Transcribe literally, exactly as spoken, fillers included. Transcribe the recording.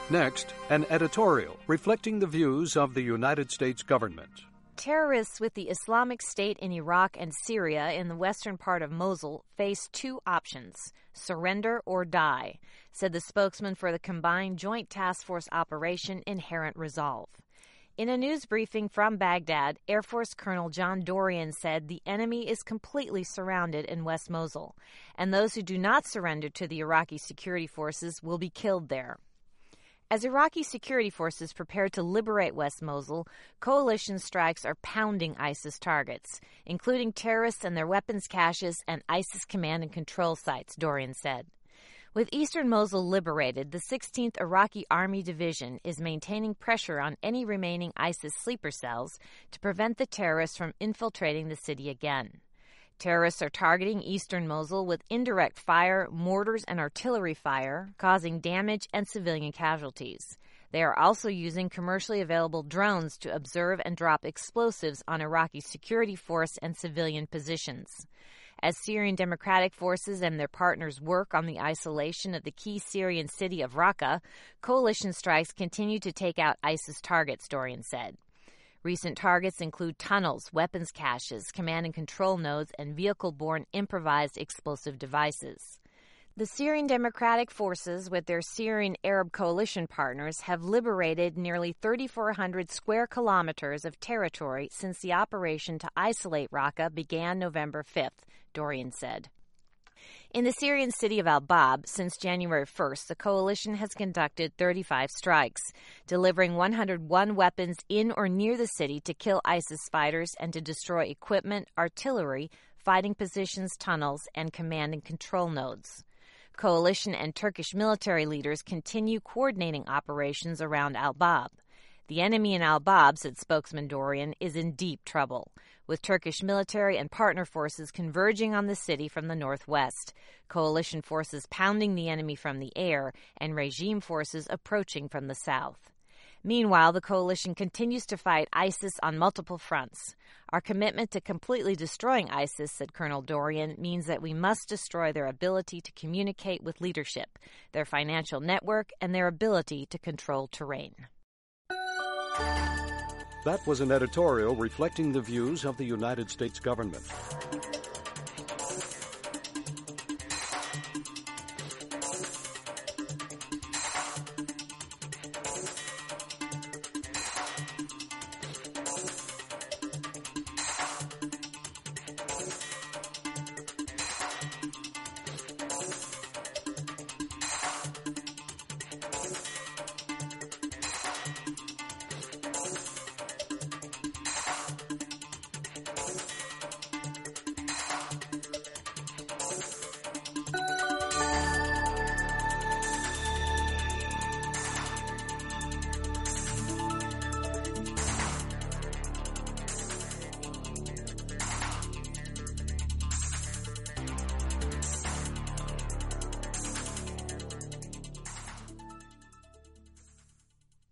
Next, an editorial reflecting the views of the United States government. Terrorists with the Islamic State in Iraq and Syria in the western part of Mosul face two options: surrender or die, said the spokesman for the Combined Joint Task Force Operation Inherent Resolve. In a news briefing from Baghdad, Air Force Colonel John Dorrian said the enemy is completely surrounded in West Mosul, and those who do not surrender to the Iraqi security forces will be killed there. As Iraqi security forces prepare to liberate West Mosul, coalition strikes are pounding ISIS targets, including terrorists and their weapons caches and ISIS command and control sites, Dorrian said. With eastern Mosul liberated, the sixteenth Iraqi Army Division is maintaining pressure on any remaining ISIS sleeper cells to prevent the terrorists from infiltrating the city again. Terrorists are targeting eastern Mosul with indirect fire, mortars, and artillery fire, causing damage and civilian casualties. They are also using commercially available drones to observe and drop explosives on Iraqi security force and civilian positions. As Syrian Democratic Forces and their partners work on the isolation of the key Syrian city of Raqqa, coalition strikes continue to take out ISIS targets, Dorrian said. Recent targets include tunnels, weapons caches, command and control nodes, and vehicle-borne improvised explosive devices. The Syrian Democratic Forces, with their Syrian Arab coalition partners, have liberated nearly three thousand four hundred square kilometers of territory since the operation to isolate Raqqa began November fifth, Dorrian said. In the Syrian city of Al-Bab, since January first, the coalition has conducted thirty-five strikes, delivering one hundred one weapons in or near the city to kill ISIS fighters and to destroy equipment, artillery, fighting positions, tunnels, and command and control nodes. Coalition and Turkish military leaders continue coordinating operations around Al-Bab. The enemy in Al-Bab, said spokesman Dorrian, is in deep trouble, with Turkish military and partner forces converging on the city from the northwest, coalition forces pounding the enemy from the air, and regime forces approaching from the south. Meanwhile, the coalition continues to fight ISIS on multiple fronts. Our commitment to completely destroying ISIS, said Colonel Dorrian, means that we must destroy their ability to communicate with leadership, their financial network, and their ability to control terrain. That was an editorial reflecting the views of the United States government.